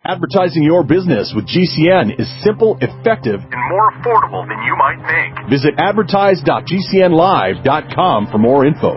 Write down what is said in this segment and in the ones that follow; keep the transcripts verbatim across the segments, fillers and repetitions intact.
Advertising your business with G C N is simple, effective, and more affordable than you might think. Visit advertise dot g c n live dot com for more info.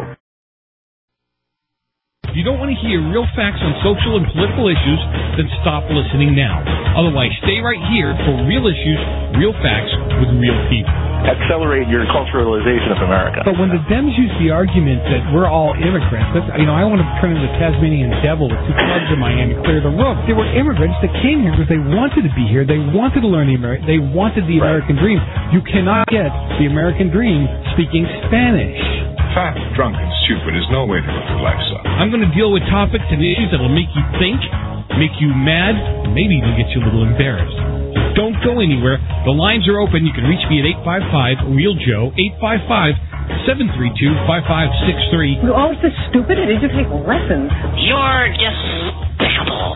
If you don't want to hear real facts on social and political issues, then stop listening now. Otherwise, stay right here for real issues, real facts with real people. Accelerate your culturalization of America. But when the Dems use the argument that we're all immigrants, that's, you know, I want to turn into the Tasmanian devil with two clubs in my hand and clear the room. They were immigrants that came here because they wanted to be here. They wanted to learn the American. They wanted the Right. American dream. You cannot get the American dream speaking Spanish. Fat, drunk, and stupid is no way to live your life, son. I'm going to deal with topics and issues that will make you think, make you mad, and maybe even get you a little embarrassed. Don't go anywhere. The lines are open. You can reach me at eight five five, real joe, eight five five, seven three two, five five six three. You're always this stupid. I need to take lessons. You're despicable.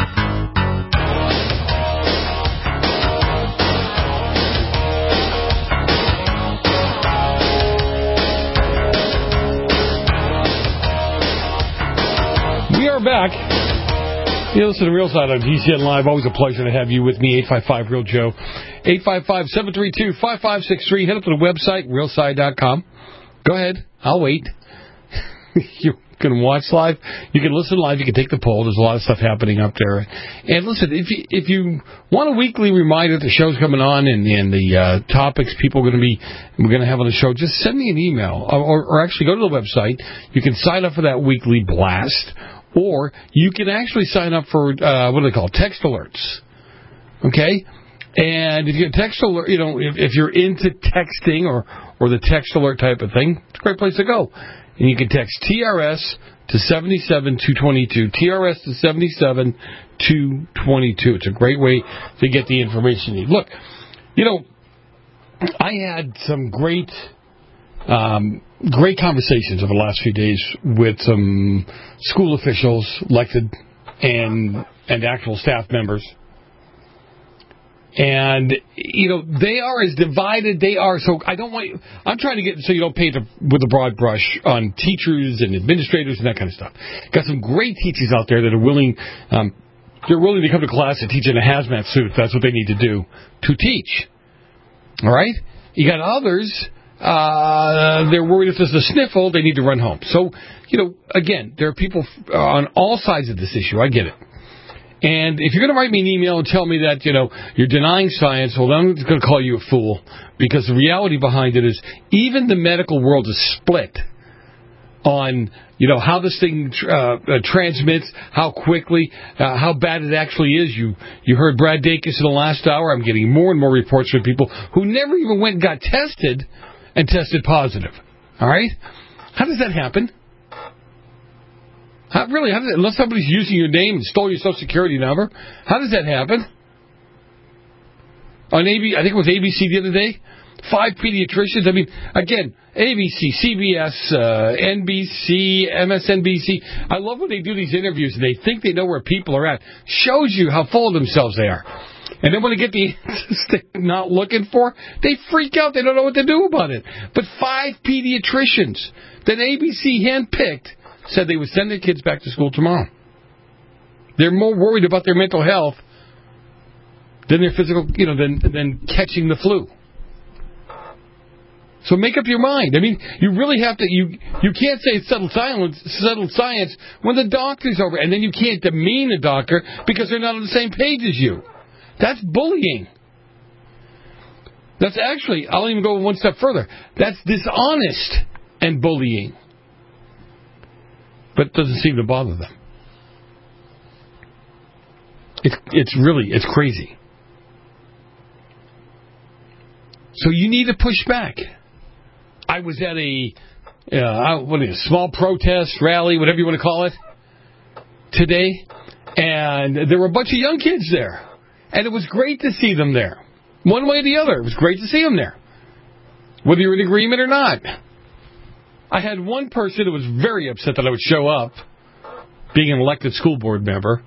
We are back. You listen to Real Side on G C N Live. Always a pleasure to have you with me. eight five five, real joe. eight five five, seven three two, five five six three. Head up to the website, real side dot com. Go ahead. I'll wait. You can watch live. You can listen live. You can take the poll. There's a lot of stuff happening up there. And listen, if you, if you want a weekly reminder that the show's coming on and, and the uh, topics people are going to be we're going to have on the show, just send me an email. Or, or actually go to the website. You can sign up for that weekly blast. Or you can actually sign up for, uh, what do they call it, text alerts. Okay? And if you get text alert, you know, if, if you're into texting or, or the text alert type of thing, it's a great place to go. And you can text T R S to seven seven two two two, T R S to seven seven two two two. It's a great way to get the information you need. Look, you know, I had some great... Um, great conversations over the last few days with some school officials, elected and and actual staff members. And, you know, they are as divided, they are, so I don't want you, I'm trying to get, so you don't paint a, with a broad brush on teachers and administrators and that kind of stuff. Got some great teachers out there that are willing, um, they're willing to come to class and teach in a hazmat suit if that's what they need to do to teach. All right? You got others... Uh, they're worried if there's a sniffle, they need to run home. So, you know, again, there are people on all sides of this issue. I get it. And if you're going to write me an email and tell me that, you know, you're denying science, well, I'm going to call you a fool. Because the reality behind it is even the medical world is split on, you know, how this thing uh, uh, transmits, how quickly, uh, how bad it actually is. You you heard Brad Dacus in the last hour. I'm getting more and more reports from people who never even went and got tested and tested positive. All right? How does that happen? How, really, how does that, unless somebody's using your name and stole your Social Security number, how does that happen? On A B, I think it was A B C the other day, five pediatricians. I mean, again, A B C, C B S, uh, N B C, M S N B C. I love when they do these interviews and they think they know where people are at. Shows you how full of themselves they are. And then when they get the answers they're not looking for, they freak out. They don't know what to do about it. But five pediatricians that A B C handpicked said they would send their kids back to school tomorrow. They're more worried about their mental health than their physical, you know, than than catching the flu. So make up your mind. I mean, you really have to, you you can't say it's settled science, settled science when the doctor's over. And then you can't demean a doctor because they're not on the same page as you. That's bullying. That's actually, I'll even go one step further. That's dishonest and bullying. But it doesn't seem to bother them. It's it's really, it's crazy. So you need to push back. I was at a, uh, what is it, small protest, rally, whatever you want to call it, today, and there were a bunch of young kids there. And it was great to see them there. One way or the other, it was great to see them there. Whether you're in agreement or not. I had one person who was very upset that I would show up, being an elected school board member,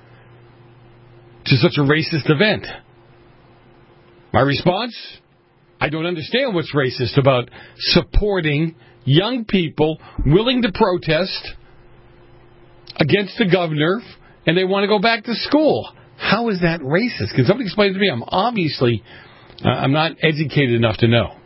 to such a racist event. My response? I don't understand what's racist about supporting young people willing to protest against the governor, and they want to go back to school. How is that racist? Can somebody explain it to me? I'm obviously, uh, I'm not educated enough to know.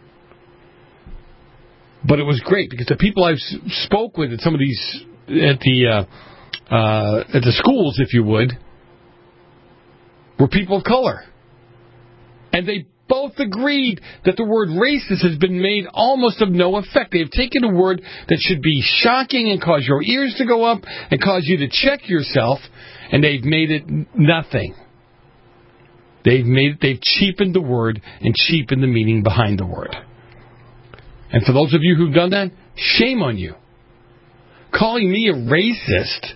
But it was great because the people I spoke with at some of these, at the, uh, uh, at the schools, if you would, were people of color. And they both agreed that the word racist has been made almost of no effect. They've taken a word that should be shocking and cause your ears to go up and cause you to check yourself, and they've made it nothing. They've made they've cheapened the word and cheapened the meaning behind the word. And for those of you who've done that, shame on you. Calling me a racist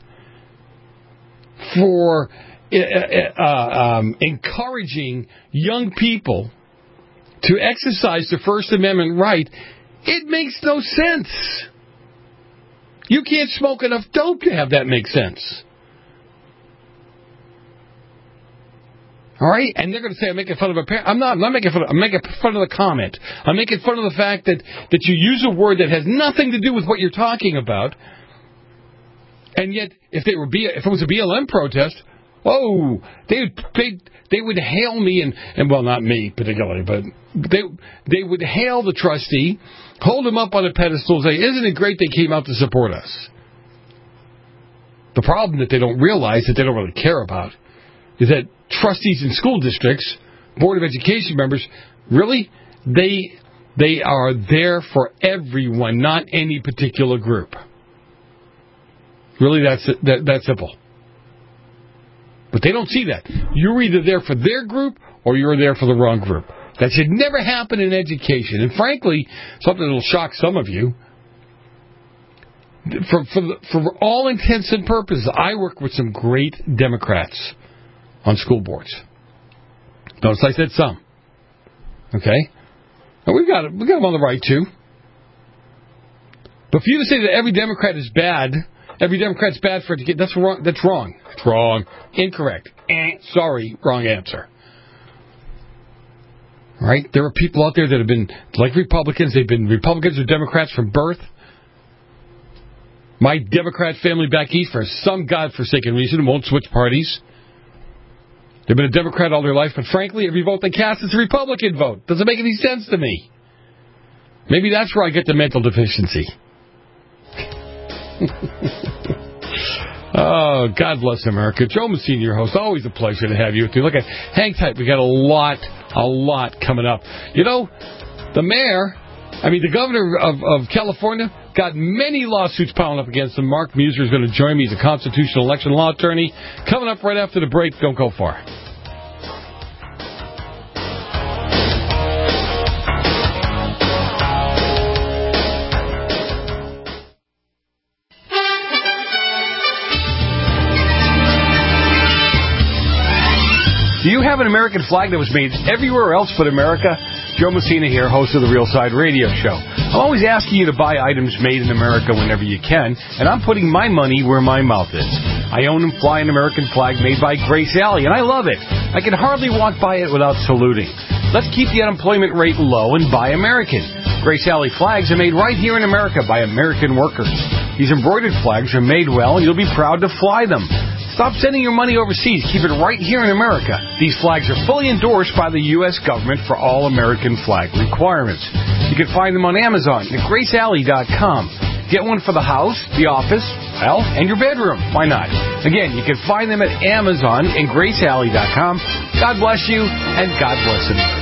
for uh, uh, um, encouraging young people to exercise the First Amendment right, it makes no sense. You can't smoke enough dope to have that make sense. All right? And they're going to say I'm making fun of a parent. I'm not. I'm not making fun of I'm making fun of the comment. I'm making fun of the fact that, that you use a word that has nothing to do with what you're talking about. And yet, if they were B, if it was a B L M protest, oh, they would they, they would hail me and, and well, not me particularly, but they they would hail the trustee, hold him up on a pedestal, and say, "Isn't it great they came out to support us?" The problem that they don't realize, that they don't really care about, is that trustees in school districts, Board of Education members, really, they they are there for everyone, not any particular group. Really, that's that, that's simple. But they don't see that. You're either there for their group or you're there for the wrong group. That should never happen in education. And frankly, something that will shock some of you, for, for, for all intents and purposes, I work with some great Democrats on school boards. Notice I said some. Okay? And we've got, we've got them on the right, too. But for you to say that every Democrat is bad, every Democrat's bad for it to get, that's wrong. That's wrong. It's wrong. Incorrect. Eh, sorry, wrong answer. Right? There are people out there that have been, like Republicans, they've been Republicans or Democrats from birth. My Democrat family back east, for some godforsaken reason, won't switch parties. They've been a Democrat all their life, but frankly, every vote they cast is a Republican vote. Doesn't make any sense to me. Maybe that's where I get the mental deficiency. Oh, God bless America. Joe Messina, your host. Always a pleasure to have you with me. Look, at, hang tight. We got a lot, a lot coming up. You know, the mayor, I mean, the governor of, of California got many lawsuits piling up against him. Mark Muser is going to join me. He's a constitutional election law attorney. Coming up right after the break. Don't go far. Do you have an American flag that was made everywhere else but America? Joe Messina here, host of the Real Side Radio Show. I'm always asking you to buy items made in America whenever you can, and I'm putting my money where my mouth is. I own and fly an American flag made by Grace Alley, and I love it. I can hardly walk by it without saluting. Let's keep the unemployment rate low and buy American. Grace Alley flags are made right here in America by American workers. These embroidered flags are made well, and you'll be proud to fly them. Stop sending your money overseas. Keep it right here in America. These flags are fully endorsed by the U S government for all American flag requirements. You can find them on Amazon at grace alley dot com. Get one for the house, the office, well, and your bedroom. Why not? Again, you can find them at Amazon and grace alley dot com. God bless you, and God bless America.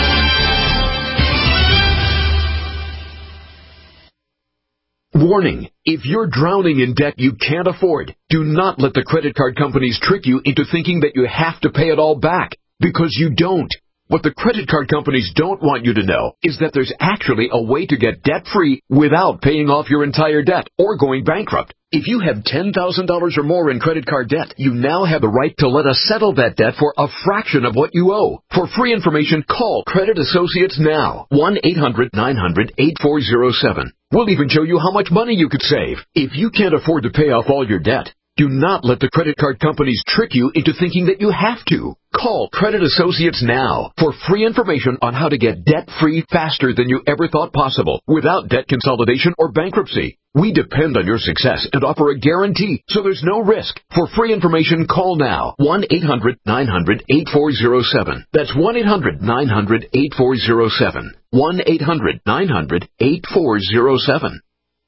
Warning, if you're drowning in debt you can't afford, do not let the credit card companies trick you into thinking that you have to pay it all back, because you don't. What the credit card companies don't want you to know is that there's actually a way to get debt-free without paying off your entire debt or going bankrupt. If you have ten thousand dollars or more in credit card debt, you now have the right to let us settle that debt for a fraction of what you owe. For free information, call Credit Associates now. one eight hundred nine hundred eight four zero seven. We'll even show you how much money you could save. If you can't afford to pay off all your debt, Do not let the credit card companies trick you into thinking that you have to. Call Credit Associates now for free information on how to get debt-free faster than you ever thought possible without debt consolidation or bankruptcy. We depend on your success and offer a guarantee, so there's no risk. For free information, call now. one eight hundred nine hundred eight four zero seven. That's one eight hundred nine hundred eight four zero seven. one eight hundred nine hundred eight four zero seven.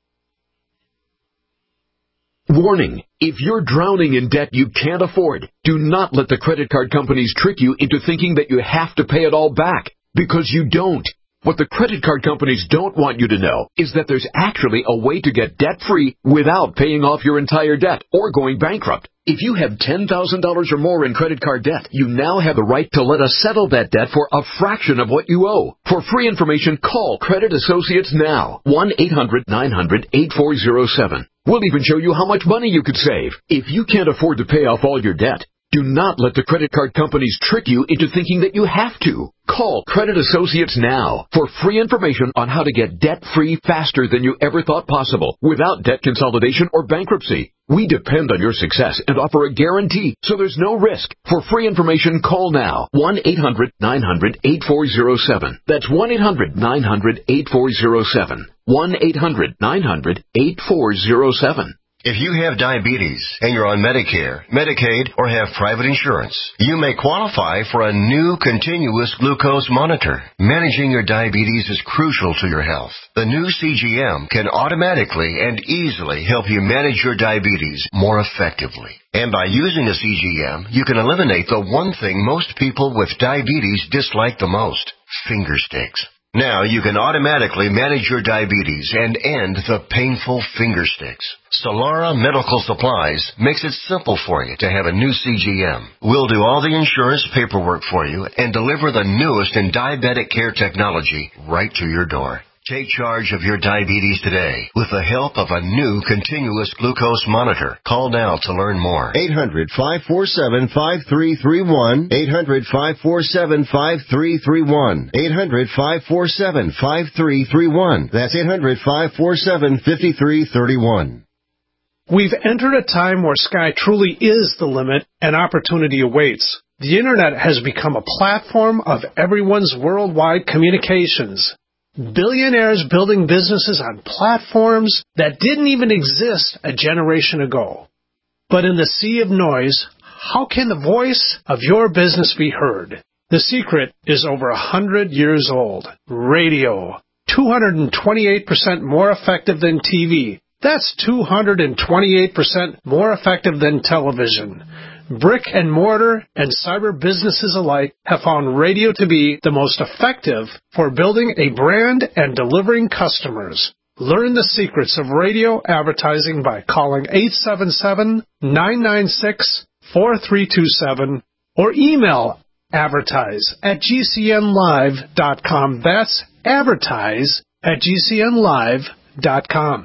Warning, if you're drowning in debt you can't afford, do not let the credit card companies trick you into thinking that you have to pay it all back, because you don't. What the credit card companies don't want you to know is that there's actually a way to get debt-free without paying off your entire debt or going bankrupt. If you have ten thousand dollars or more in credit card debt, you now have the right to let us settle that debt for a fraction of what you owe. For free information, call Credit Associates now. one eight hundred nine hundred eight four zero seven. We'll even show you how much money you could save. If you can't afford to pay off all your debt, do not let the credit card companies trick you into thinking that you have to. Call Credit Associates now for free information on how to get debt-free faster than you ever thought possible without debt consolidation or bankruptcy. We depend on your success and offer a guarantee, so there's no risk. For free information, call now. one eight hundred nine hundred eight four zero seven. That's one eight hundred nine hundred eight four zero seven. one eight hundred nine hundred eight four zero seven. If you have diabetes and you're on Medicare, Medicaid, or have private insurance, you may qualify for a new continuous glucose monitor. Managing your diabetes is crucial to your health. The new C G M can automatically and easily help you manage your diabetes more effectively. And by using a C G M, you can eliminate the one thing most people with diabetes dislike the most: finger sticks. Now you can automatically manage your diabetes and end the painful finger sticks. Solara Medical Supplies makes it simple for you to have a new C G M. We'll do all the insurance paperwork for you and deliver the newest in diabetic care technology right to your door. Take charge of your diabetes today with the help of a new continuous glucose monitor. Call now to learn more. eight hundred five four seven five three three one. eight hundred five four seven five three three one. eight hundred five four seven five three three one. That's eight hundred five four seven five three three one. We've entered a time where sky truly is the limit and opportunity awaits. The Internet has become a platform of everyone's worldwide communications. Billionaires building businesses on platforms that didn't even exist a generation ago. But in the sea of noise, how can the voice of your business be heard? The secret is over a hundred years old. Radio. two hundred twenty-eight percent more effective than T V. That's two hundred twenty-eight percent more effective than television. Brick and mortar and cyber businesses alike have found radio to be the most effective for building a brand and delivering customers. Learn the secrets of radio advertising by calling eight seven seven, nine nine six, four three two seven or email advertise at g c n live dot com. That's advertise at g c n live dot com.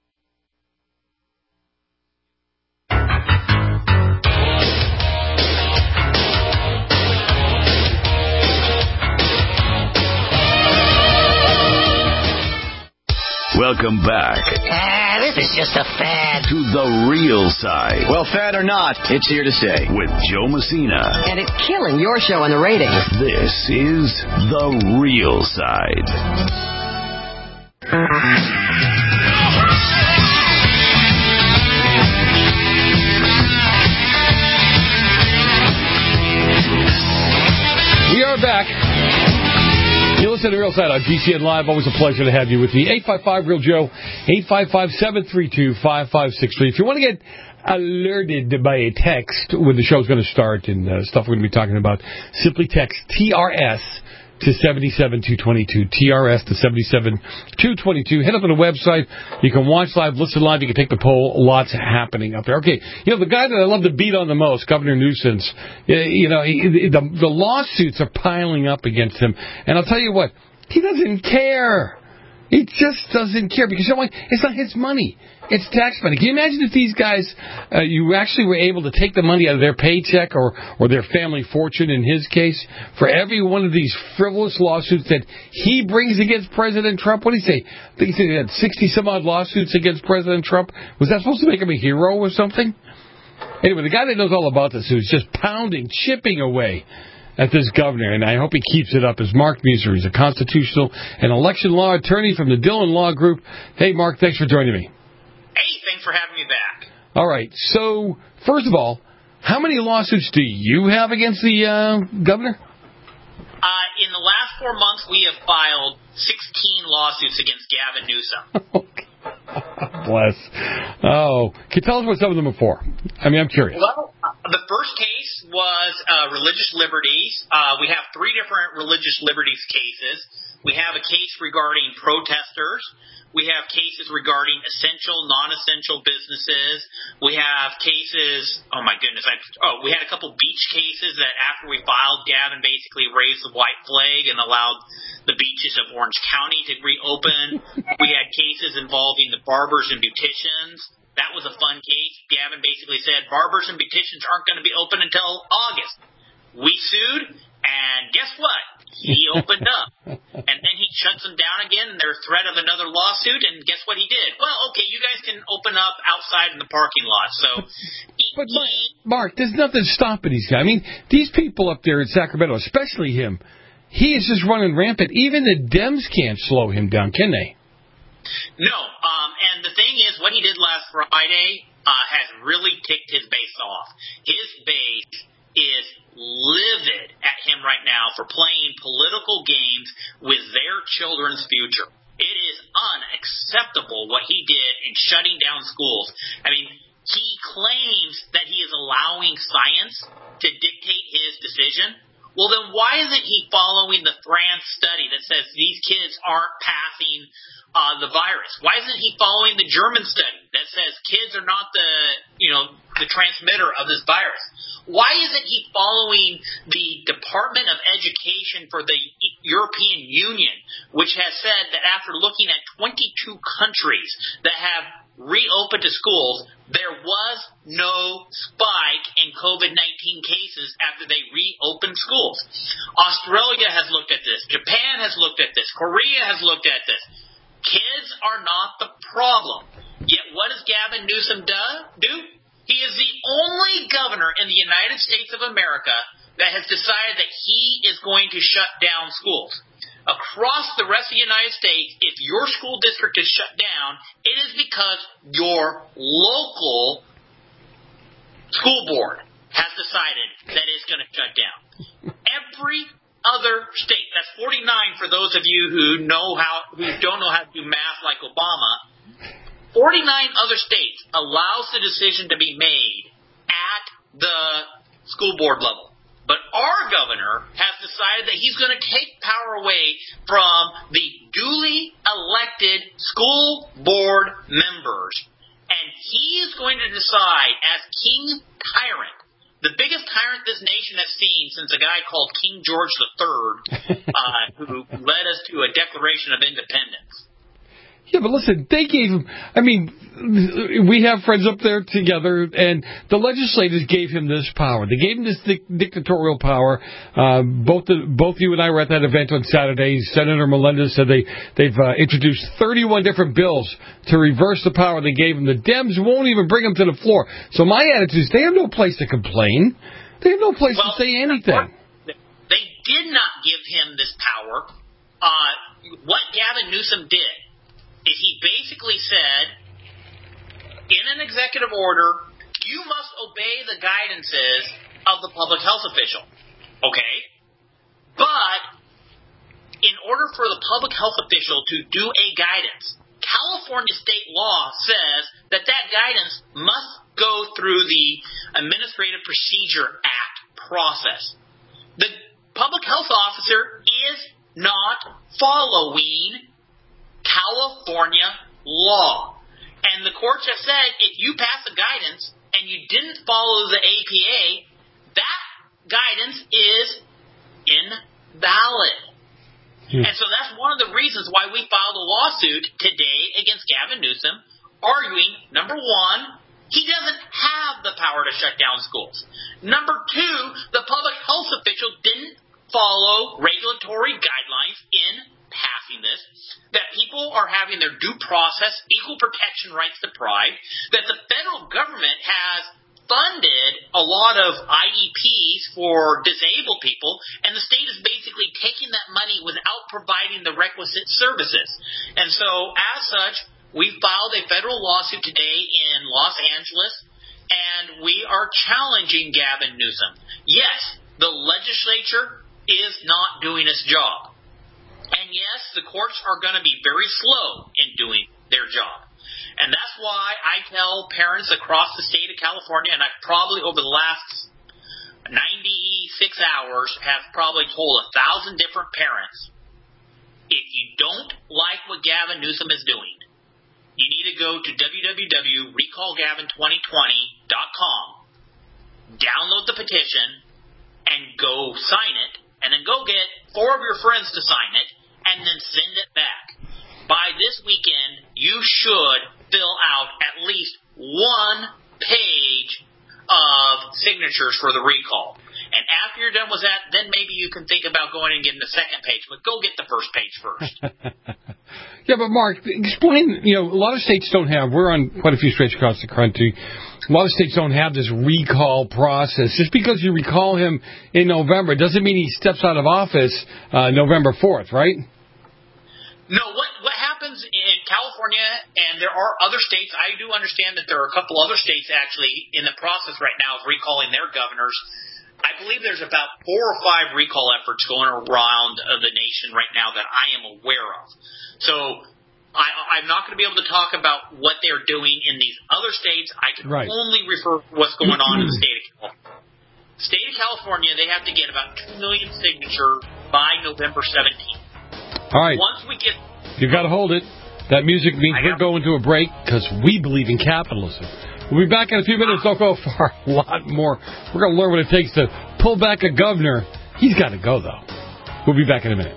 Welcome back. Ah, this is just a fad. To the real side. Well, fad or not, it's here to stay. With Joe Messina. And it's killing your show in the ratings. This is The Real Side. We are back. You listen to The Real Side on G C N Live. Always a pleasure to have you with me. eight five five Real Joe, eight five five, seven three two, five five six three. If you want to get alerted by a text when the show's going to start and uh, stuff we're going to be talking about, simply text T R S to seven seven two two two, T R S to seven seven two two two. Head up to the website. You can watch live, listen live. You can take the poll. Lots happening up there. Okay, you know, the guy that I love to beat on the most, Governor Newsom, you know, he, the, the lawsuits are piling up against him. And I'll tell you what, he doesn't care. He just doesn't care because you know what? It's not his money. It's tax money. Can you imagine if these guys, uh, you actually were able to take the money out of their paycheck or, or their family fortune, in his case, for every one of these frivolous lawsuits that he brings against President Trump? What did he say? I think he said he had sixty some odd lawsuits against President Trump. Was that supposed to make him a hero or something? Anyway, the guy that knows all about this, who's just pounding, chipping away at this governor, and I hope he keeps it up, is Mark Muser. He's a constitutional and election law attorney from the Dillon Law Group. Hey, Mark, thanks for joining me. Hey, thanks for having me back. All right, so first of all, how many lawsuits do you have against the uh, governor? Uh, in the last four months, we have filed sixteen lawsuits against Gavin Newsom. Bless. Oh, can you tell us what some of them are for? I mean, I'm curious. Well, uh, the first case was uh, religious liberties. Uh, we have three different religious liberties cases. We have a case regarding protesters. We have cases regarding essential, non-essential businesses. We have cases, oh my goodness, I, oh, we had a couple beach cases that after we filed, Gavin basically raised the white flag and allowed the beaches of Orange County to reopen. We had cases involving the barbers and beauticians. That was a fun case. Gavin basically said barbers and beauticians aren't going to be open until August. We sued, and guess what? He opened up, and then he shuts them down again, and there's threat of another lawsuit, and guess what he did? Well, okay, you guys can open up outside in the parking lot. So, he, But, he, Mark, there's nothing stopping these guys. I mean, these people up there in Sacramento, especially him, he is just running rampant. Even the Dems can't slow him down, can they? No, um, and the thing is, what he did last Friday uh, has really ticked his base off. His base is livid at him right now for playing political games with their children's future. It is unacceptable what he did in shutting down schools. I mean, he claims that he is allowing science to dictate his decision. Well, then why isn't he following the France study that says these kids aren't passing uh, the virus? Why isn't he following the German study that says kids are not the, you know, the transmitter of this virus? Why isn't he following the Department of Education for the European Union, which has said that after looking at twenty-two countries that have reopened to schools, there was no spike in COVID nineteen cases after they reopened schools? Australia has looked at this. Japan has looked at this. Korea has looked at this. Kids are not the problem. Yet what does Gavin Newsom do? He is the only governor in the United States of America that has decided that he is going to shut down schools. Across the rest of the United States, if your school district is shut down, it is because your local school board has decided that it's going to shut down. Every other state, that's forty-nine for those of you who know how, who don't know how to do math like Obama, forty-nine other states allows the decision to be made at the school board level. But our governor has decided that he's going to take power away from the duly elected school board members. And he is going to decide as king tyrant, the biggest tyrant this nation has seen since a guy called King George the Third, uh, who led us to a Declaration of Independence. Yeah, but listen, they gave him, I mean, we have friends up there together, and the legislators gave him this power. They gave him this dic- dictatorial power. Uh, both the, both you and I were at that event on Saturday. Senator Melendez said they, they've uh, introduced thirty-one different bills to reverse the power they gave him. The Dems won't even bring them to the floor. So my attitude is they have no place to complain. They have no place well, to say anything. They did not give him this power. Uh, what Gavin Newsom did is he basically said, in an executive order, you must obey the guidances of the public health official. Okay? But in order for the public health official to do a guidance, California state law says that that guidance must go through the Administrative Procedure Act process. The public health officer is not following California law. And the courts have said if you pass a guidance and you didn't follow the A P A, that guidance is invalid. Hmm. And so that's one of the reasons why we filed a lawsuit today against Gavin Newsom, arguing, number one, he doesn't have the power to shut down schools. Number two, the public health official didn't follow regulatory guidelines in passing this, that people are having their due process, equal protection rights deprived, that the federal government has funded a lot of I E Ps for disabled people, and the state is basically taking that money without providing the requisite services. And so, as such, we filed a federal lawsuit today in Los Angeles, and we are challenging Gavin Newsom. Yes, the legislature is not doing its job. And yes, the courts are going to be very slow in doing their job. And that's why I tell parents across the state of California, and I've probably over the last ninety-six hours have probably told a thousand different parents, if you don't like what Gavin Newsom is doing, you need to go to w w w dot recall gavin twenty twenty dot com, download the petition, and go sign it, and then go get four of your friends to sign it, and then send it back. By this weekend, you should fill out at least one page of signatures for the recall. And after you're done with that, then maybe you can think about going and getting the second page. But go get the first page first. Yeah, but Mark, explain, you know, a lot of states don't have, we're on quite a few states across the country, a lot of states don't have this recall process. Just because you recall him in November doesn't mean he steps out of office uh, November fourth, right? No, what what happens in California, and there are other states, I do understand that there are a couple other states actually in the process right now of recalling their governors. I believe there's about four or five recall efforts going around uh, the nation right now that I am aware of. So I, I'm not going to be able to talk about what they're doing in these other states. I can right. only refer to what's going on in the state of California. State of California, they have to get about two million signatures by November seventeenth. All right. Once we get... You've got to hold it. That music means we're going to a break because we believe in capitalism. We'll be back in a few minutes. Don't go far. A lot more. We're going to learn what it takes to pull back a governor. He's got to go, though. We'll be back in a minute.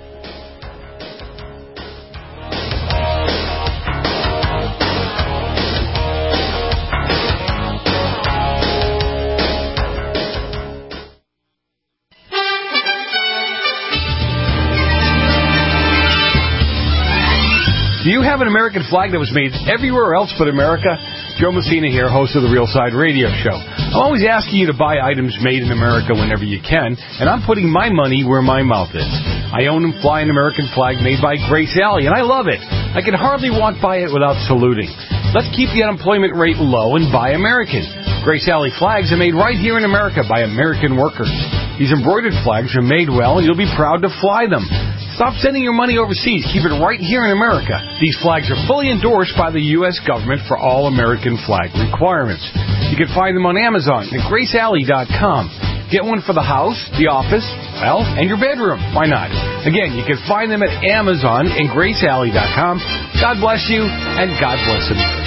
Do you have an American flag that was made everywhere else but America? Joe Messina here, host of the Real Side Radio Show. I'm always asking you to buy items made in America whenever you can, and I'm putting my money where my mouth is. I own and fly an American flag made by Grace Alley, and I love it. I can hardly walk by it without saluting. Let's keep the unemployment rate low and buy American. Grace Alley flags are made right here in America by American workers. These embroidered flags are made well, and you'll be proud to fly them. Stop sending your money overseas. Keep it right here in America. These flags are fully endorsed by the U S government for all American flag requirements. You can find them on Amazon at grace alley dot com. Get one for the house, the office, well, and your bedroom. Why not? Again, you can find them at Amazon and grace alley dot com. God bless you, and God bless America.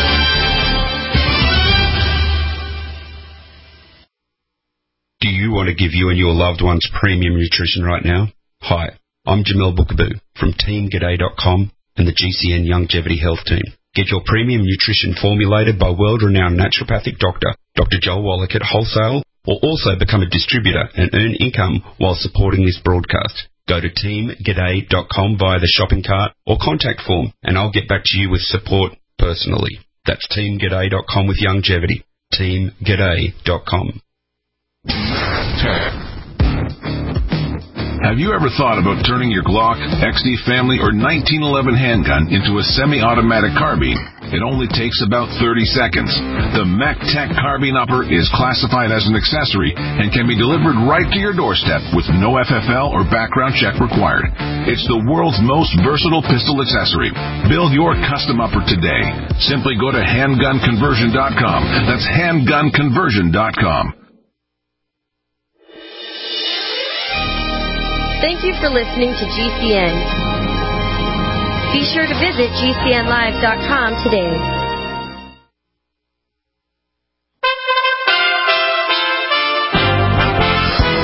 Do you want to give you and your loved ones premium nutrition right now? Hi. I'm Jamel Bookaboo from team g'day dot com and the G C N Longevity Health Team. Get your premium nutrition formulated by world-renowned naturopathic doctor, Doctor Joel Wallach at wholesale, or also become a distributor and earn income while supporting this broadcast. Go to team g'day dot com via the shopping cart or contact form, and I'll get back to you with support personally. That's team g'day dot com with longevity. team g'day dot com. Have you ever thought about turning your Glock, X D Family, or nineteen eleven handgun into a semi-automatic carbine? It only takes about thirty seconds. The MacTech Carbine Upper is classified as an accessory and can be delivered right to your doorstep with no F F L or background check required. It's the world's most versatile pistol accessory. Build your custom upper today. Simply go to handgun conversion dot com. That's handgun conversion dot com. Thank you for listening to G C N. Be sure to visit G C N live dot com today. You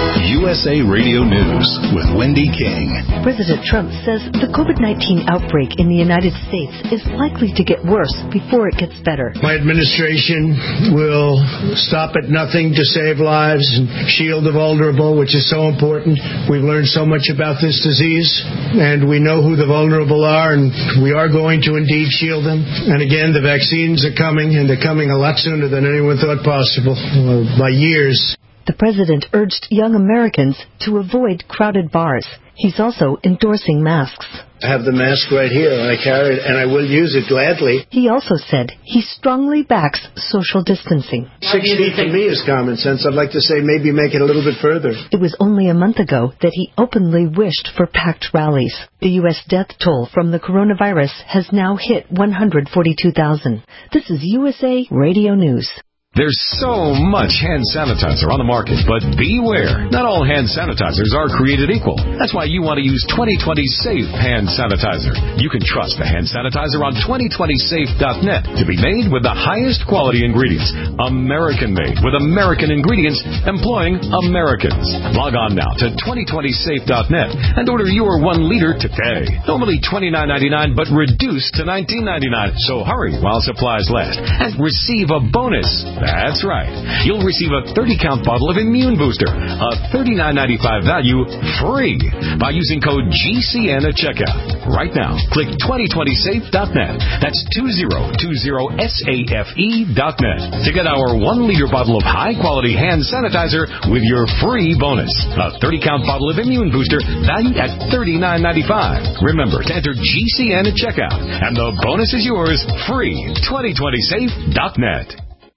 U S A Radio News with Wendy King. President Trump says the COVID nineteen outbreak in the United States is likely to get worse before it gets better. My administration will stop at nothing to save lives and shield the vulnerable, which is so important. We've learned so much about this disease, and we know who the vulnerable are, and we are going to indeed shield them. And again, the vaccines are coming, and they're coming a lot sooner than anyone thought possible, well, by years. The president urged young Americans to avoid crowded bars. He's also endorsing masks. I have the mask right here, and I carry it, and I will use it gladly. He also said he strongly backs social distancing. Six feet for me is common sense. I'd like to say maybe make it a little bit further. It was only a month ago that he openly wished for packed rallies. The U S death toll from the coronavirus has now hit one hundred forty-two thousand. This is U S A Radio News. There's so much hand sanitizer on the market, but beware. Not all hand sanitizers are created equal. That's why you want to use twenty twenty Safe Hand Sanitizer. You can trust the hand sanitizer on twenty twenty safe dot net to be made with the highest quality ingredients. American-made with American ingredients employing Americans. Log on now to twenty twenty safe dot net and order your one liter today. Normally twenty-nine ninety-nine, but reduced to nineteen ninety-nine. So hurry while supplies last and receive a bonus. That's right. You'll receive a thirty count bottle of Immune Booster, a thirty-nine ninety-five value, free by using code G C N at checkout. Right now, click twenty twenty safe dot net. That's twenty twenty safe dot net to get our one liter bottle of high-quality hand sanitizer with your free bonus. A thirty count bottle of Immune Booster valued at thirty-nine ninety-five. Remember to enter G C N at checkout, and the bonus is yours free. twenty twenty safe dot net.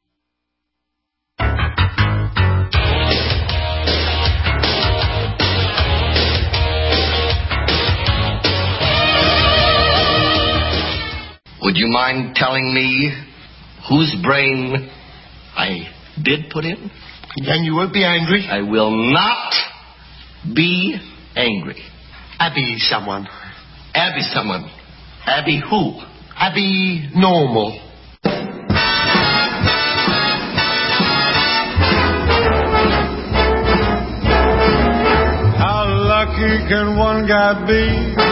Would you mind telling me whose brain I did put in? And you won't be angry? I will not be angry. Abby someone. Abby someone. Abby who? Abby normal. How lucky can one guy be?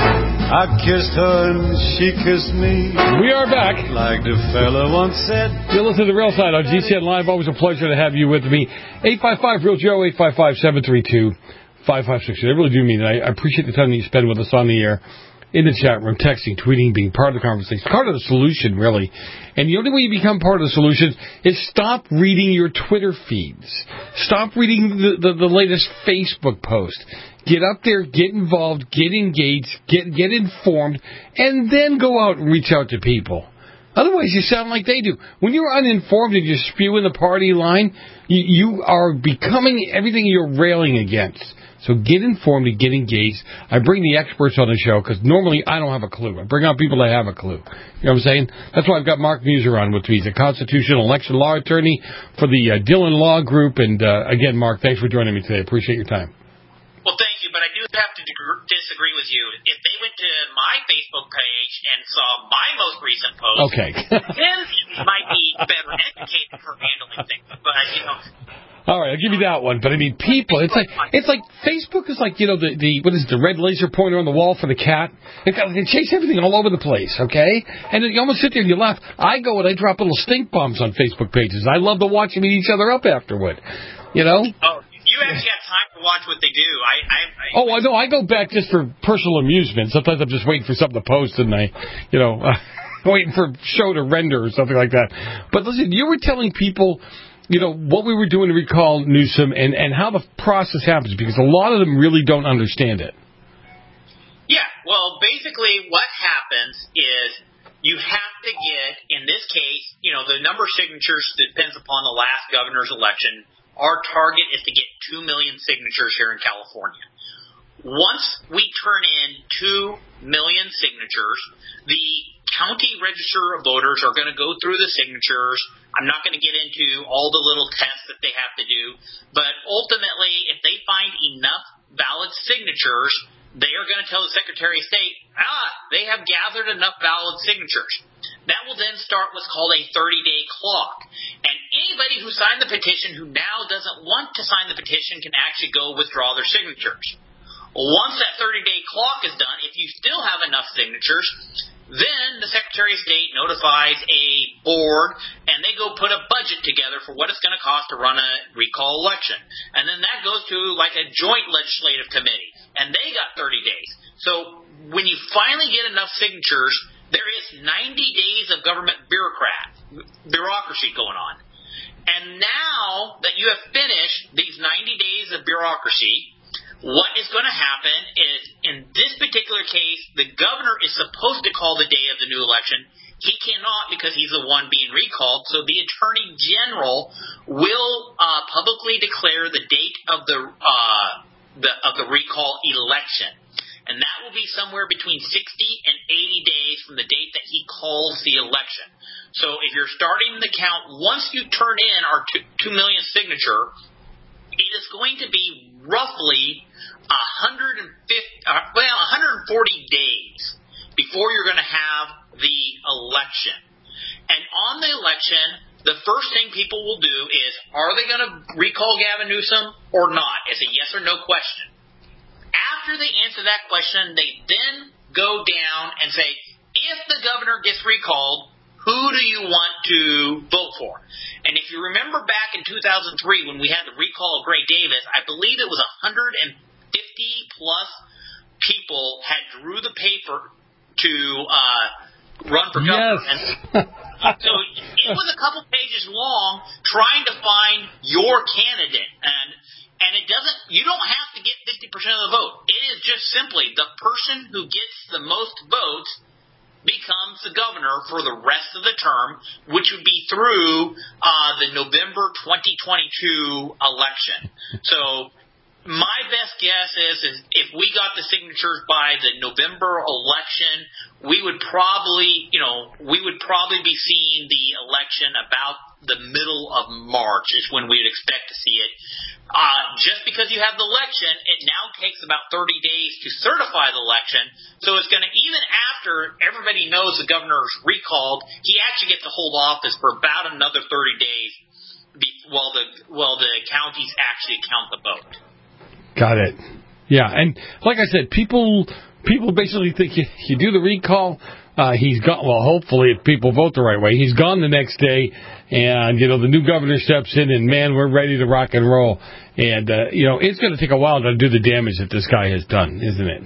I kissed her and she kissed me. We are back. Like the fella once said. You're listening to The Real Side on G C N Live. Always a pleasure to have you with me. eight five five Real Joe, eight five five, seven three two, five five six two. I really do mean it. I appreciate the time that you spend with us on the air, in the chat room, texting, tweeting, being part of the conversation. Part of the solution, really. And the only way you become part of the solution is stop reading your Twitter feeds. Stop reading the, the, the latest Facebook post. Get up there, get involved, get engaged, get get informed, and then go out and reach out to people. Otherwise, you sound like they do. When you're uninformed and you're spewing the party line, you, you are becoming everything you're railing against. So get informed and get engaged. I bring the experts on the show because normally I don't have a clue. I bring out people that have a clue. You know what I'm saying? That's why I've got Mark Muser on with me. He's a constitutional election law attorney for the uh, Dillon Law Group. And uh, again, Mark, thanks for joining me today. I appreciate your time. Well, thank you, but I do have to disagree with you. If they went to my Facebook page and saw my most recent post, okay, then they might be better educated for handling things. But, you know... All right, I'll give you that one. But I mean, people, it's like it's like Facebook is like, you know, the, the what is it, the red laser pointer on the wall for the cat. It, it chase everything all over the place, okay? And then you almost sit there and you laugh. I go and I drop little stink bombs on Facebook pages. I love to watch them eat each other up afterward. You know? Oh, you actually have time to watch what they do. I, I, I oh, I know. I go back just for personal amusement. Sometimes I'm just waiting for something to post, and I, you know, uh, waiting for a show to render or something like that. But listen, you were telling people, you know, what we were doing to recall Newsom and, and how the process happens, because a lot of them really don't understand it. Yeah, well, basically what happens is you have to get, in this case, you know, the number of signatures depends upon the last governor's election. Our target is to get two million signatures here in California. Once we turn in two million signatures, the county register of voters are going to go through the signatures. I'm not going to get into all the little tests that they have to do, but ultimately, if they find enough valid signatures, they are going to tell the Secretary of State, ah, they have gathered enough valid signatures. That will then start what's called a thirty-day clock. And anybody anybody who signed the petition who now doesn't want to sign the petition can actually go withdraw their signatures. Once that thirty-day clock is done, if you still have enough signatures, then the Secretary of State notifies a board, and they go put a budget together for what it's going to cost to run a recall election. And then that goes to like a joint legislative committee, and they got thirty days. So when you finally get enough signatures, there is ninety days of government bureaucrat, bureaucracy going on. And now that you have finished these ninety days of bureaucracy, what is going to happen is, in this particular case, the governor is supposed to call the day of the new election. He cannot because he's the one being recalled. So the Attorney General will uh, publicly declare the date of the, uh, the of the recall election. And that will be somewhere between sixty and eighty days from the date that he calls the election. So if you're starting the count, once you turn in our two, two million signature, it is going to be roughly one hundred fifty, uh, well, one hundred forty days before you're going to have the election. And on the election, the first thing people will do is, are they going to recall Gavin Newsom or not? It's a yes or no question. After they answer that question, they then go down and say, if the governor gets recalled, who do you want to vote for? And if you remember back in two thousand three when we had the recall of Gray Davis, I believe it was one hundred fifty plus people had drew the paper to uh, run for governor. Yes. And so it was a couple pages long trying to find your candidate. And and it doesn't, you don't have to get fifty percent of the vote. It is just simply the person who gets the most votes becomes the governor for the rest of the term, which would be through uh, the November twenty twenty-two election. So my best guess is, is if we got the signatures by the November election, we would probably, you know, we would probably be seeing the election about the middle of March is when we'd expect to see it. Uh, just because you have the election, it now takes about thirty days to certify the election. So it's going to, even after everybody knows the governor's recalled, he actually gets to hold office for about another thirty days while the while the counties actually count the vote. Got it. Yeah, and like I said, people people basically think you, you do the recall. Uh, he's gone. Well, hopefully, if people vote the right way, he's gone the next day, and you know the new governor steps in, and man, we're ready to rock and roll. And uh, you know it's going to take a while to do the damage that this guy has done, isn't it?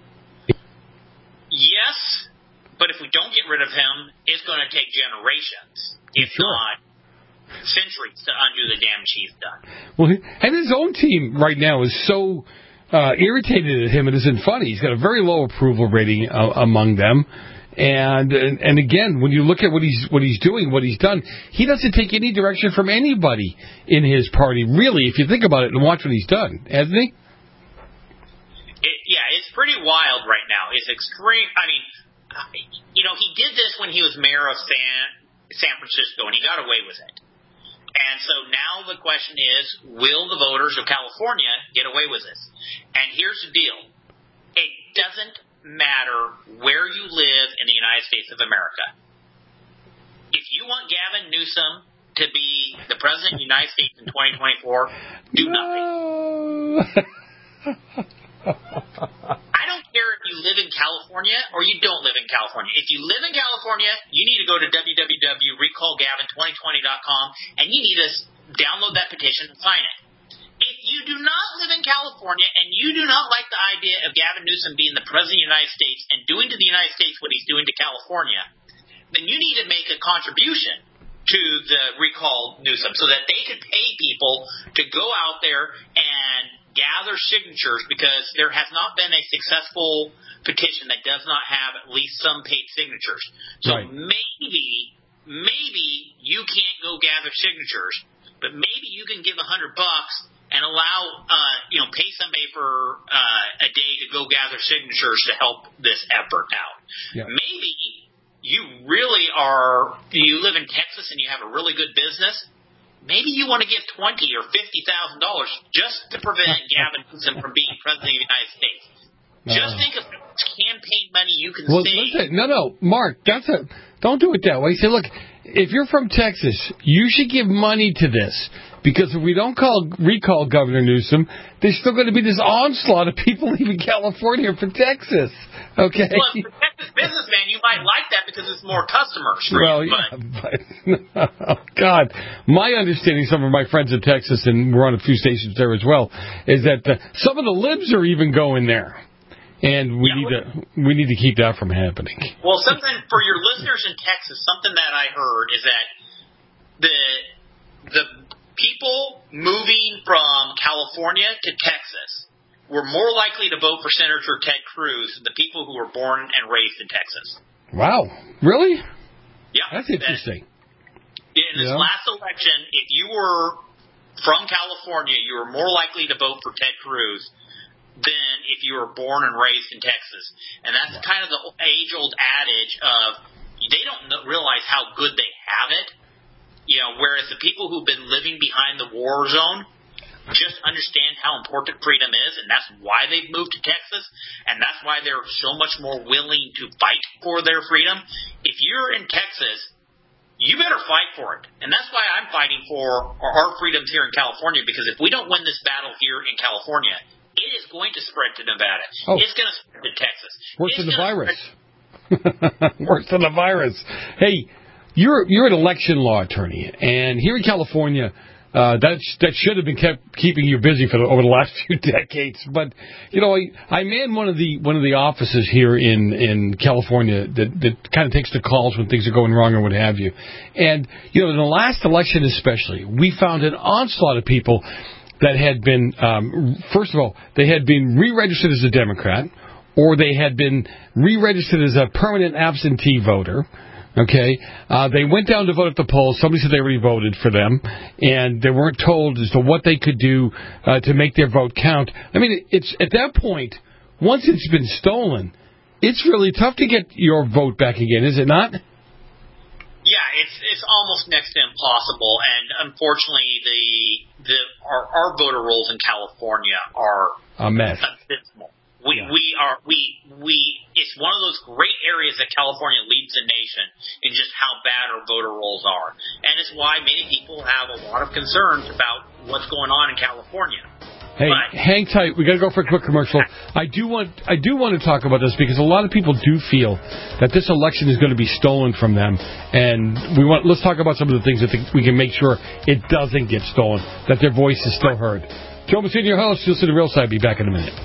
Yes, but if we don't get rid of him, it's going to take generations, if sure. not centuries, to undo the damage he's done. Well, and his own team right now is so uh, irritated at him. It isn't funny. He's got a very low approval rating uh, among them. And, and and again, when you look at what he's what he's doing, what he's done, he doesn't take any direction from anybody in his party, really. If you think about it and watch what he's done, hasn't he? It, yeah, it's pretty wild right now. It's extreme. I mean, you know, he did this when he was mayor of San San Francisco, and he got away with it. And so now the question is, will the voters of California get away with this? And here's the deal: it doesn't matter where you live in the United States of America. If you want Gavin Newsom to be the president of the United States in twenty twenty-four, do no. nothing. I don't care if you live in California or you don't live in California. If you live in California, you need to go to w w w dot recall gavin twenty twenty dot com and you need to download that petition and sign it. If you do not live in California and you do not like the idea of Gavin Newsom being the president of the United States and doing to the United States what he's doing to California, then you need to make a contribution to the recall Newsom so that they could pay people to go out there and gather signatures, because there has not been a successful petition that does not have at least some paid signatures. So right. maybe, maybe you can't go gather signatures, but maybe you can give a hundred bucks and allow, uh, you know, pay somebody for uh, a day to go gather signatures to help this effort out. Yeah. Maybe you really are, you live in Texas and you have a really good business. Maybe you want to give twenty or fifty thousand dollars just to prevent Gavin Newsom from being president of the United States. Just uh, think of how much campaign money you can well, save. Listen, no, no, Mark, that's a don't do it that way. Say, look, if you're from Texas, you should give money to this. Because if we don't call recall Governor Newsom, there's still going to be this onslaught of people leaving California for Texas. Okay. Well, if you're a Texas businessman, you might like that because it's more customers. Well, you, yeah, but, oh, God. My understanding, some of my friends in Texas, and we're on a few stations there as well, is that uh, some of the libs are even going there. And we yeah, need to we need to keep that from happening. Well, something for your listeners in Texas, something that I heard is that the the people moving from California to Texas were more likely to vote for Senator Ted Cruz than the people who were born and raised in Texas. Wow. Really? Yeah. That's interesting. In this yeah. last election, if you were from California, you were more likely to vote for Ted Cruz than if you were born and raised in Texas. And that's wow. kind of the age-old adage of they don't realize how good they have it. You know, whereas the people who've been living behind the war zone just understand how important freedom is, and that's why they've moved to Texas, and that's why they're so much more willing to fight for their freedom. If you're in Texas, you better fight for it. And that's why I'm fighting for our freedoms here in California, because if we don't win this battle here in California, it is going to spread to Nevada. Oh. It's going to spread to Texas. Worse it's than the virus. Worse than the virus. Hey, You're you're an election law attorney, and here in California, uh, that that should have been kept keeping you busy for the, over the last few decades. But you know, I, I man one of the one of the offices here in, in California that that kind of takes the calls when things are going wrong or what have you. And you know, in the last election especially, we found an onslaught of people that had been, um, first of all, they had been re-registered as a Democrat, or they had been re-registered as a permanent absentee voter. Okay, uh, they went down to vote at the polls. Somebody said they already voted for them, and they weren't told as to what they could do uh, to make their vote count. I mean, it's at that point, once it's been stolen, it's really tough to get your vote back again, is it not? Yeah, it's it's almost next to impossible, and unfortunately, the the our, our voter rolls in California are a mess. Abysmal. We yeah. we are we we. It's one of those great areas that California leads the nation in just how bad our voter rolls are, and it's why many people have a lot of concerns about what's going on in California. Hey, but, hang tight. We got to go for a quick commercial. I do want I do want to talk about this because a lot of people do feel that this election is going to be stolen from them, and we want let's talk about some of the things that we can make sure it doesn't get stolen, that their voice is still heard. Joe Messina, your host. You'll see the real side. Be back in a minute.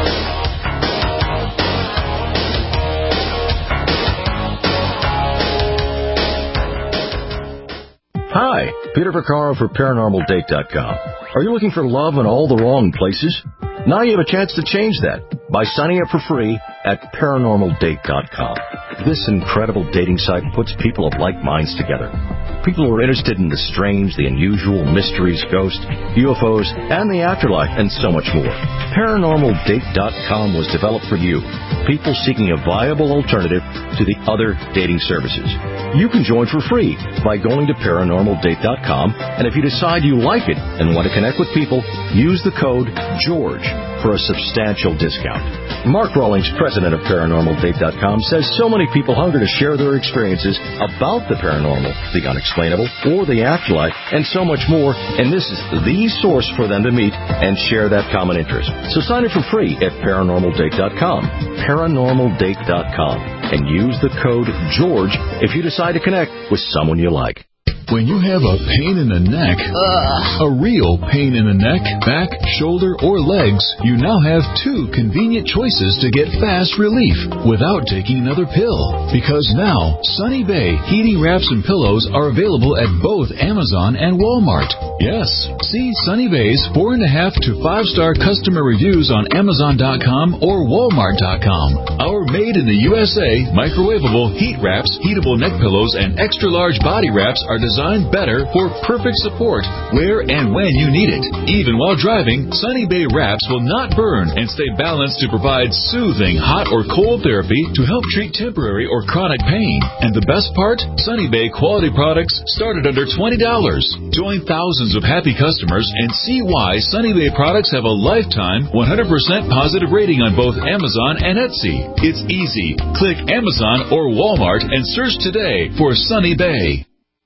Hi, Peter Vaccaro for Paranormal Date dot com. Are you looking for love in all the wrong places? Now you have a chance to change that by signing up for free at Paranormal Date dot com. This incredible dating site puts people of like minds together. People who are interested in the strange, the unusual, mysteries, ghosts, U F Os, and the afterlife, and so much more. Paranormal Date dot com was developed for you, people seeking a viable alternative to the other dating services. You can join for free by going to Paranormal Date dot com, and if you decide you like it and want to connect with people, use the code GEORGE for a substantial discount. Mark Rawlings, president of Paranormal Date dot com, says so many people hunger to share their experiences about the paranormal, the unexplainable, or the afterlife, and so much more, and this is the source for them to meet and share that common interest. So sign up for free at Paranormal Date dot com, Paranormal Date dot com, and use the code GEORGE if you decide to connect with someone you like. When you have a pain in the neck, Ugh. a real pain in the neck, back, shoulder, or legs, you now have two convenient choices to get fast relief without taking another pill. Because now, Sunny Bay heating wraps and pillows are available at both Amazon and Walmart. Yes, see Sunny Bay's four and a half to five star customer reviews on Amazon dot com or Walmart dot com. Our made in the U S A microwavable heat wraps, heatable neck pillows, and extra large body wraps are designed Designed better for perfect support where and when you need it. Even while driving, Sunny Bay wraps will not burn and stay balanced to provide soothing hot or cold therapy to help treat temporary or chronic pain. And the best part? Sunny Bay quality products start at under twenty dollars. Join thousands of happy customers and see why Sunny Bay products have a lifetime one hundred percent positive rating on both Amazon and Etsy. It's easy. Click Amazon or Walmart and search today for Sunny Bay.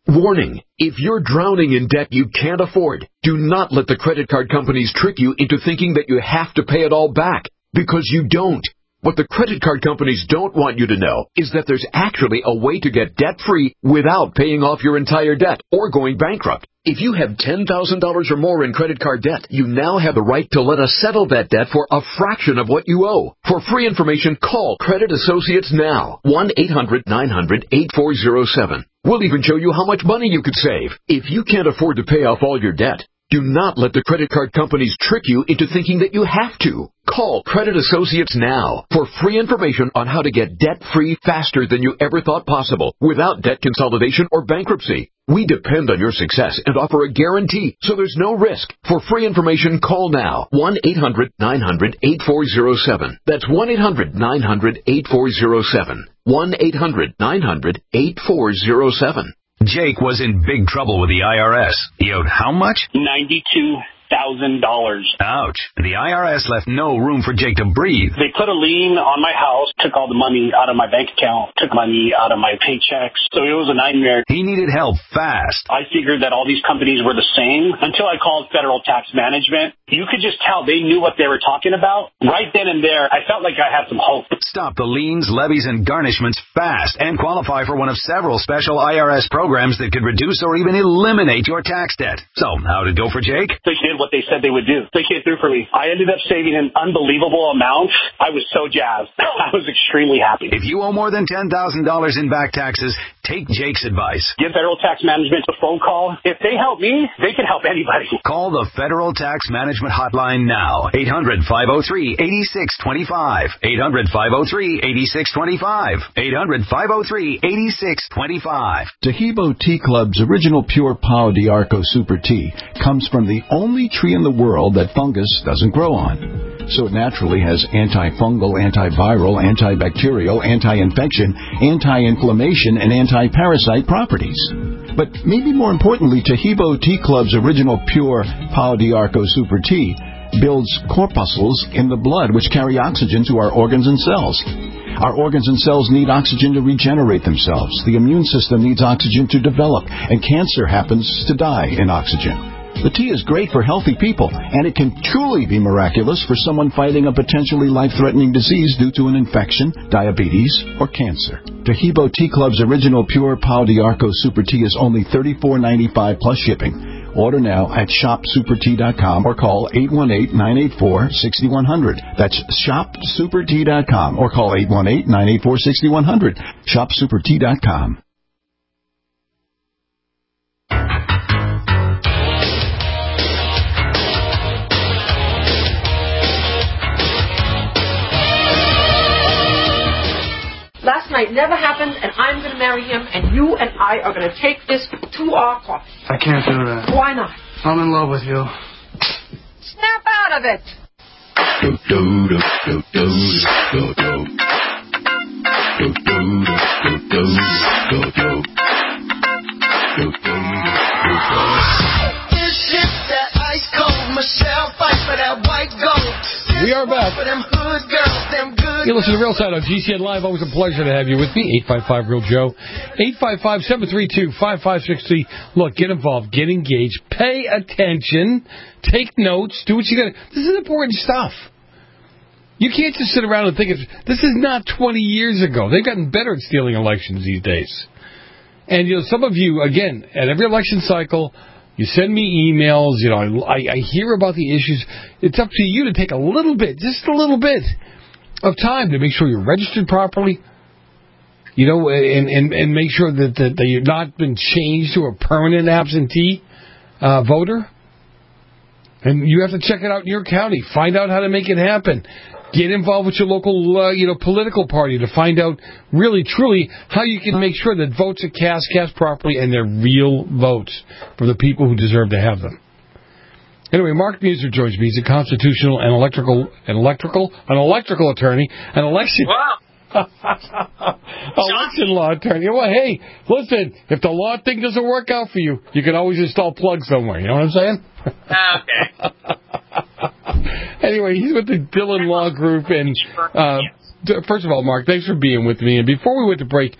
Warning, if you're drowning in debt you can't afford, do not let the credit card companies trick you into thinking that you have to pay it all back, because you don't. What the credit card companies don't want you to know is that there's actually a way to get debt-free without paying off your entire debt or going bankrupt. If you have ten thousand dollars or more in credit card debt, you now have the right to let us settle that debt for a fraction of what you owe. For free information, call Credit Associates now. one eight hundred nine hundred eight four zero seven. We'll even show you how much money you could save. If you can't afford to pay off all your debt, do not let the credit card companies trick you into thinking that you have to. Call Credit Associates now for free information on how to get debt-free faster than you ever thought possible without debt consolidation or bankruptcy. We depend on your success and offer a guarantee, so there's no risk. For free information, call now. one eight hundred nine hundred eight four zero seven. That's one eight hundred nine hundred eight four zero seven. one eight hundred nine hundred eight four zero seven. Jake was in big trouble with the I R S. He owed how much? ninety-two thousand dollars. Ouch. The I R S left no room for Jake to breathe. They put a lien on my house, took all the money out of my bank account, took money out of my paychecks. So it was a nightmare. He needed help fast. I figured that all these companies were the same until I called Federal Tax Management. You could just tell they knew what they were talking about. Right then and there, I felt like I had some hope. Stop the liens, levies, and garnishments fast and qualify for one of several special I R S programs that could reduce or even eliminate your tax debt. So, how'd it go for Jake? They did what they said they would do. They came through for me. I ended up saving an unbelievable amount. I was so jazzed. I was extremely happy. If you owe more than ten thousand dollars in back taxes, take Jake's advice. Give Federal Tax Management a phone call. If they help me, they can help anybody. Call the Federal Tax Management Hotline now. eight hundred five oh three eight six two five. eight hundred five oh three eight six two five. eight hundred five oh three eight six two five. Tahibo Tea Club's original pure Pau d'Arco Super Tea comes from the only tree in the world that fungus doesn't grow on. So it naturally has antifungal, antiviral, antibacterial, anti-infection, anti-inflammation, and anti-parasite properties. But maybe more importantly, Tahibo Tea Club's original pure Pau d'Arco Super Tea builds corpuscles in the blood which carry oxygen to our organs and cells. Our organs and cells need oxygen to regenerate themselves. The immune system needs oxygen to develop, and cancer happens to die in oxygen. The tea is great for healthy people, and it can truly be miraculous for someone fighting a potentially life-threatening disease due to an infection, diabetes, or cancer. Tahibo Tea Club's original pure Pau d'Arco Super Tea is only thirty-four ninety-five plus shipping. Order now at shop super tea dot com or call eight one eight nine eight four six one zero zero. That's shop super tea dot com or call eight one eight nine eight four six one zero zero. shop super tea dot com. Last night never happened, and I'm going to marry him, and you and I are going to take this to our coffee. I can't do that. Why not? I'm in love with you. Snap out of it. Do, do, do, do, do, do, do. Do, do, do, do, do, do. Do, do, do, do. This is that ice cold Michelle fight for that white gold. We are back. For them hood girls, them good. You listen to Real Side on G C N Live. Always a pleasure to have you with me. eight five five Real Joe. eight five five, seven three two, five five six three. Look, get involved. Get engaged. Pay attention. Take notes. Do what you got to. This is important stuff. You can't just sit around and think it's, this is not twenty years ago. They've gotten better at stealing elections these days. And, you know, some of you, again, at every election cycle, you send me emails. You know, I, I hear about the issues. It's up to you to take a little bit, just a little bit of time to make sure you're registered properly, you know, and, and, and make sure that, that, that you've not been changed to a permanent absentee uh, voter. And you have to check it out in your county. Find out how to make it happen. Get involved with your local, uh, you know, political party to find out really, truly how you can make sure that votes are cast, cast properly, and they're real votes for the people who deserve to have them. Anyway, Mark Muser joins me. He's a constitutional and electrical, an electrical, an electrical attorney, an election, wow. election law attorney. Well, hey, listen, if the law thing doesn't work out for you, you can always install plugs somewhere. You know what I'm saying? Okay. Anyway, he's with the Dillon Law Group. And uh, first of all, Mark, thanks for being with me. And before we went to break,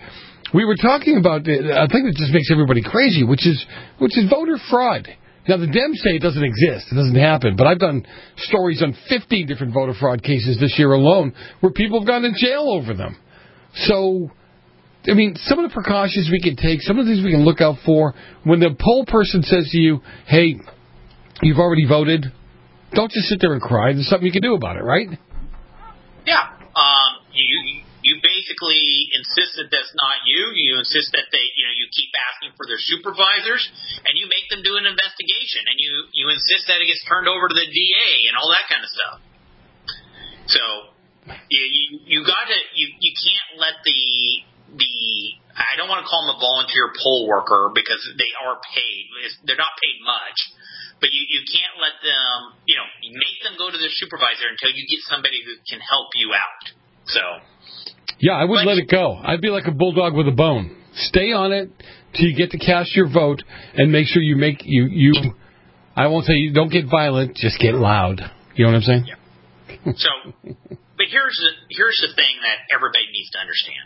we were talking about a thing that just makes everybody crazy, which is which is voter fraud. Now, the Dems say it doesn't exist. It doesn't happen. But I've done stories on fifteen different voter fraud cases this year alone where people have gone to jail over them. So, I mean, some of the precautions we can take, some of the things we can look out for, when the poll person says to you, hey, you've already voted, don't just sit there and cry. There's something you can do about it, right? Yeah. Um, you you basically insist that that's not you. You insist that they, you know, you keep asking for their supervisors, and you make them do an investigation, and you, you insist that it gets turned over to the D A and all that kind of stuff. So you you, you got to you, you can't let the the I don't want to call them a volunteer poll worker because they are paid. They're not paid much. But you, you can't let them, you know, you make them go to their supervisor until you get somebody who can help you out. So. Yeah, I wouldn't let it go. I'd be like a bulldog with a bone. Stay on it till you get to cast your vote, and make sure you make you you. I won't say you don't get violent, just get loud. You know what I'm saying? Yeah. So, but here's the here's the thing that everybody needs to understand.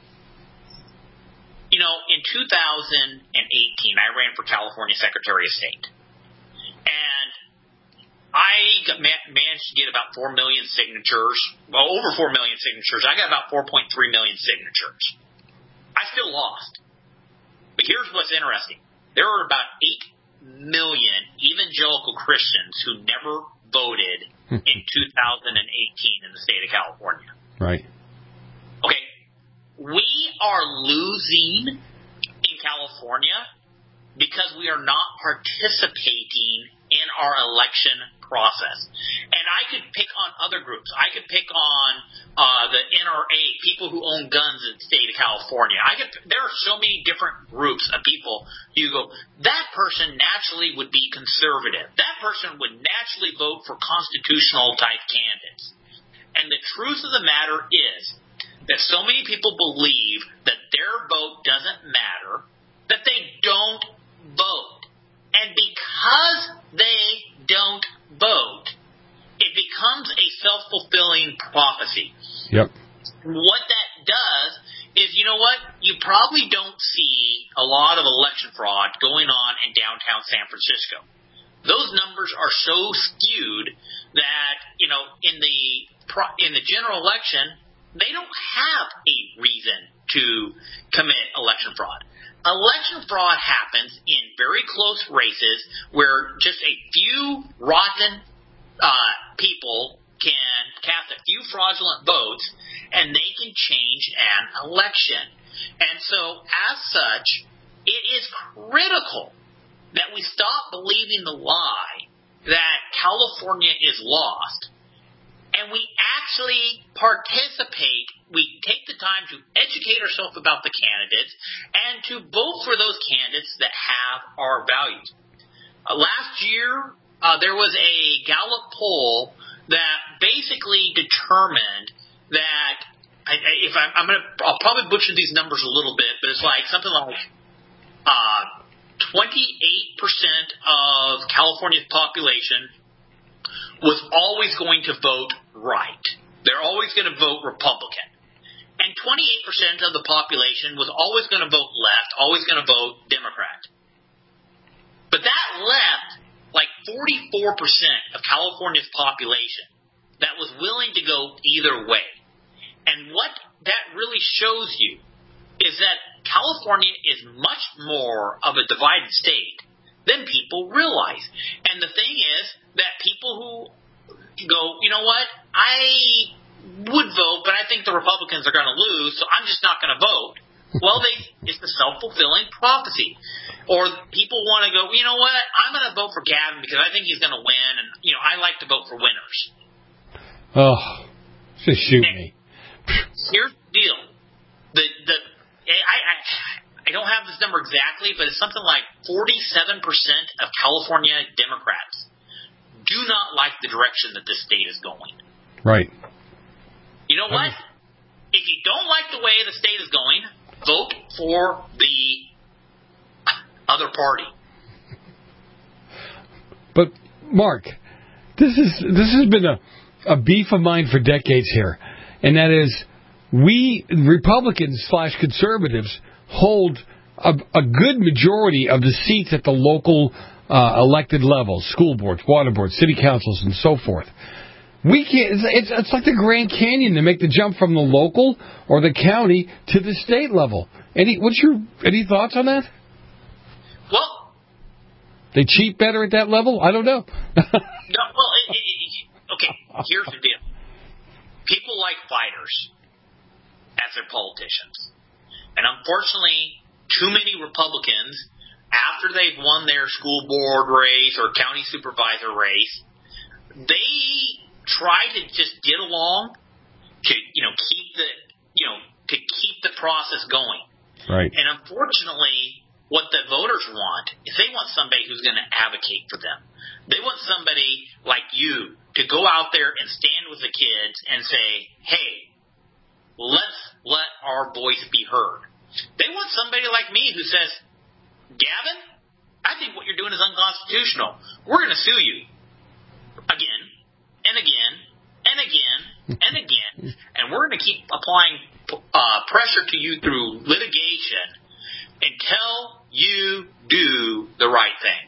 You know, in two thousand eighteen, I ran for California Secretary of State. And I got, managed to get about four million signatures, well, over four million signatures. I got about four point three million signatures. I still lost. But here's what's interesting. There are about eight million evangelical Christians who never voted in two thousand eighteen in the state of California. Right. Okay. We are losing in California because we are not participating in our election process. And I could pick on other groups. I could pick on uh, the N R A, people who own guns in the state of California. I could. There are so many different groups of people. You go, that person naturally would be conservative. That person would naturally vote for constitutional-type candidates. And the truth of the matter is that so many people believe that their vote doesn't matter, that they don't vote. And because they don't vote, it becomes a self-fulfilling prophecy. Yep. What that does is, you know what? You probably don't see a lot of election fraud going on in downtown San Francisco. Those numbers are so skewed that, you know, in the in the general election, they don't have a reason to commit election fraud. Election fraud happens in very close races where just a few rotten uh, people can cast a few fraudulent votes and they can change an election. And so, as such, it is critical that we stop believing the lie that California is lost and we actually participate. We take the time to educate ourselves about the candidates and to vote for those candidates that have our values. Uh, last year, uh, there was a Gallup poll that basically determined that, I, I, if I'm, I'm going to, I'll probably butcher these numbers a little bit, but it's like something like uh, twenty-eight percent of California's population was always going to vote right. They're always going to vote Republican. And twenty-eight percent of the population was always going to vote left, always going to vote Democrat. But that left like forty-four percent of California's population that was willing to go either way. And what that really shows you is that California is much more of a divided state than people realize. And the thing is that people who go, you know what, I would vote, but I think the Republicans are going to lose, so I'm just not going to vote. Well, they it's the self-fulfilling prophecy. Or people want to go, you know what, I'm going to vote for Gavin because I think he's going to win, and, you know, I like to vote for winners. Oh, just shoot and me. Here's the deal. The, the, I, I, I don't have this number exactly, but it's something like forty-seven percent of California Democrats do not like the direction that this state is going. Right. You know what? If you don't like the way the state is going, vote for the other party. But, Mark, this is this has been a, a beef of mine for decades here, and that is we Republicans slash conservatives hold a, a good majority of the seats at the local uh, elected levels, school boards, water boards, city councils, and so forth. We can't. It's, it's, it's like the Grand Canyon to make the jump from the local or the county to the state level. Any what's your any thoughts on that? Well, they cheat better at that level. I don't know. no, well, it, it, it, okay. Here's the deal. People like fighters as their politicians, and unfortunately, too many Republicans, after they've won their school board race or county supervisor race, they try to just get along to, you know, keep the, you know, to keep the process going. Right. And unfortunately, what the voters want is they want somebody who's going to advocate for them. They want somebody like you to go out there and stand with the kids and say, hey, let's let our voice be heard. They want somebody like me who says, Gavin, I think what you're doing is unconstitutional. We're going to sue you again and again and again and again, and we're going to keep applying uh, pressure to you through litigation until you do the right thing.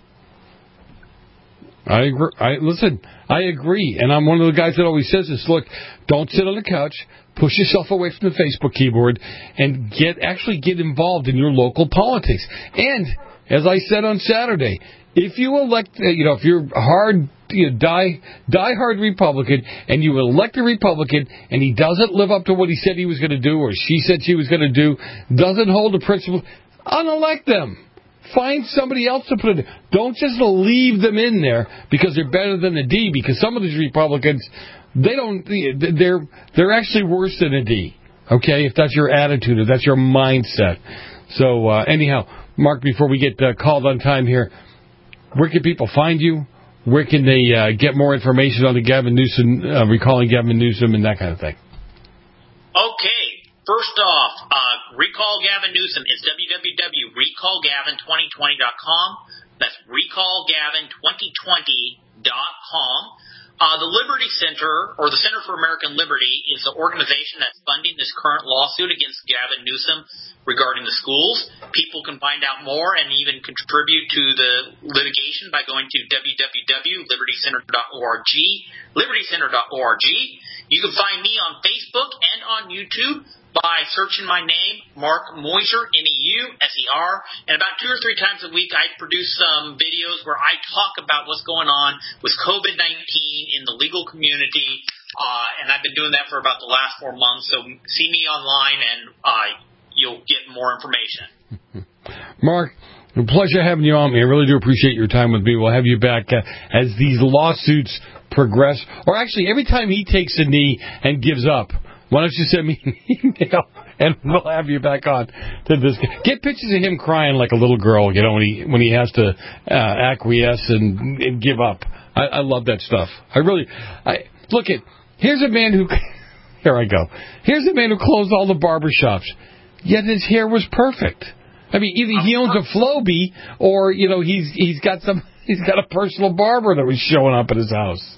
I agree. I, listen, I agree, and I'm one of the guys that always says this. Look, don't sit on the couch. Push yourself away from the Facebook keyboard and get actually get involved in your local politics. And as I said on Saturday, if you elect, you know, if you're hard, you know, die die hard Republican, and you elect a Republican, and he doesn't live up to what he said he was going to do, or she said she was going to do, doesn't hold the principle, unelect them. Find somebody else to put in there. Don't just leave them in there because they're better than a D. Because some of these Republicans, they don't. They're they're actually worse than a D. Okay, if that's your attitude, if that's your mindset. So uh, anyhow, Mark, before we get uh, called on time here, where can people find you? Where can they uh, get more information on the Gavin Newsom, uh, recalling Gavin Newsom, and that kind of thing? Okay. First off, uh, recall Gavin Newsom is w w w dot recall gavin twenty twenty dot com. That's recall gavin twenty twenty dot com. Uh, the Liberty Center, or the Center for American Liberty, is the organization that's funding this current lawsuit against Gavin Newsom regarding the schools. People can find out more and even contribute to the litigation by going to w w w dot liberty center dot org, liberty center dot org. You can find me on Facebook and on YouTube by searching my name, Mark Moser, M E U S E R, and about two or three times a week I produce some videos where I talk about what's going on with covid nineteen in the legal community, uh, and I've been doing that for about the last four months, so see me online and uh, you'll get more information. Mark, a pleasure having you on me. I really do appreciate your time with me. We'll have you back uh, as these lawsuits progress, or actually every time he takes a knee and gives up. Why don't you send me an email, and we'll have you back on to this. Get pictures of him crying like a little girl, you know, when he when he has to uh, acquiesce and, and give up. I, I love that stuff. I really, I look at. Here's a man who, here I go. Here's a man who closed all the barbershops, yet his hair was perfect. I mean, either he owns a Flowbee, or you know, he's he's got some, he's got a personal barber that was showing up at his house.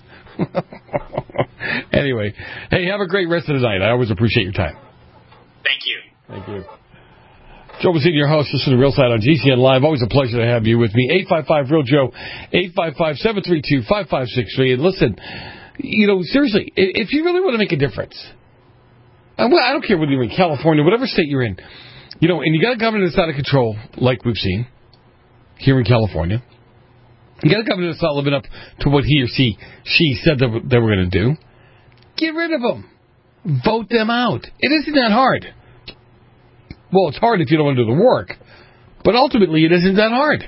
Anyway, hey, have a great rest of the night. I always appreciate your time. Thank you. Thank you. Joe Messina, your host. Listen to Real Side on G C N Live. Always a pleasure to have you with me. eight five five real Joe, eight five five, seven three two, five five six three. And listen, you know, seriously, if you really want to make a difference, I don't care whether you're in California, whatever state you're in, you know, and you got a governor that's out of control, like we've seen here in California. You got a governor that's not living up to what he or she, she said that they were going to do. Get rid of them. Vote them out. It isn't that hard. Well, it's hard if you don't want to do the work. But ultimately, it isn't that hard.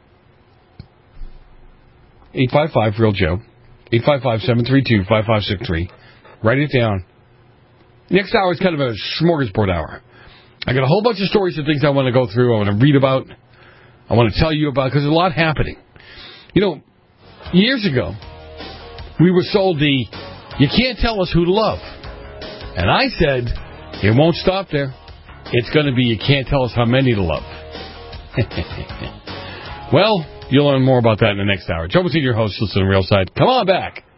eight five five real Joe. eight five five, seven three two, five five six three. Write it down. Next hour is kind of a smorgasbord hour. I got a whole bunch of stories and things I want to go through. I want to read about. I want to tell you about, because there's a lot happening. You know, years ago, we were sold the, you can't tell us who to love. And I said, it won't stop there. It's going to be, you can't tell us how many to love. Well, you'll learn more about that in the next hour. Joe Messina, your host, listen to Real Side. Come on back.